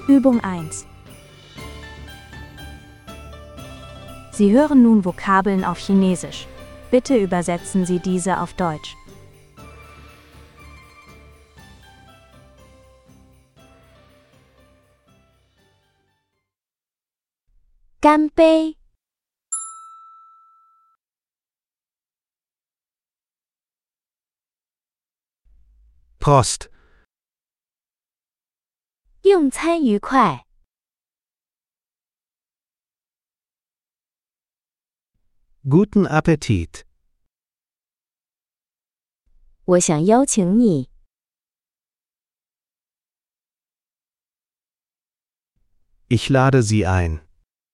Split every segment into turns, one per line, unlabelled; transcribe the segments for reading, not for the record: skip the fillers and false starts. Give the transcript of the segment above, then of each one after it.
Übung 1. Sie hören nun Vokabeln auf Chinesisch. Bitte übersetzen Sie diese auf Deutsch.
干杯
Prost.
用餐愉快
Guten Appetit.
我想邀请你
Ich lade Sie ein.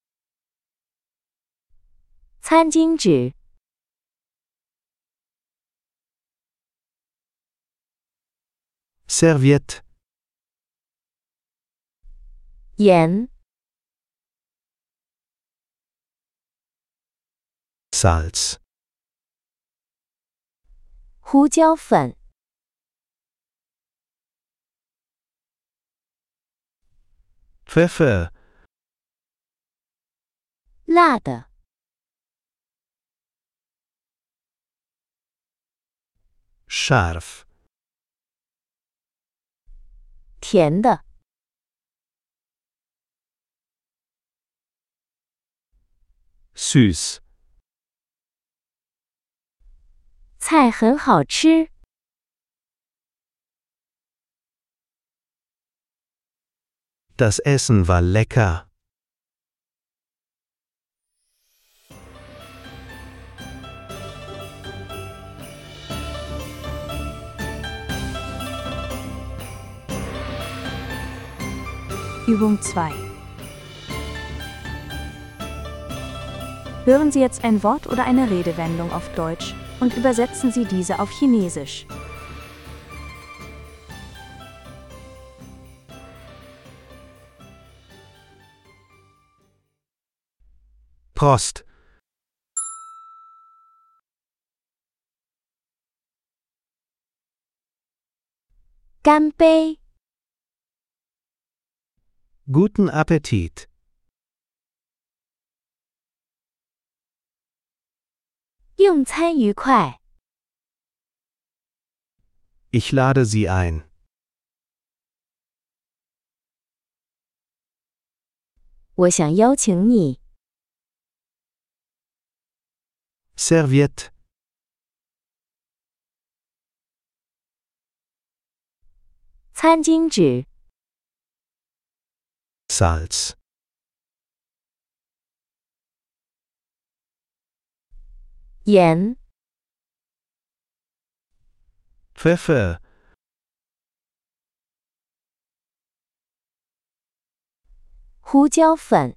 餐巾纸
Serviette.
盐
Salz.
胡椒粉
Pfeffer.
辣的
Scharf.
甜的
Süß.
菜很好吃
Das Essen war lecker.
Übung 2. Hören Sie jetzt ein Wort oder eine Redewendung auf Deutsch und übersetzen Sie diese auf Chinesisch.
Prost.
干杯
Guten Appetit.
用餐愉快
Ich lade Sie ein.
我想邀请你
Serviette.
餐巾纸
Salz.
盐
Pfeffer.
胡椒粉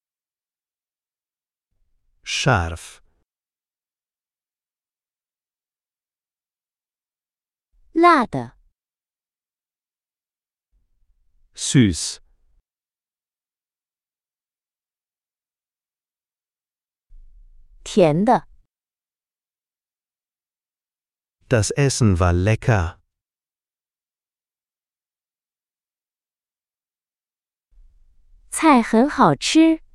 Scharf.
辣的
Süß.
甜的
Das Essen war lecker.
菜很好吃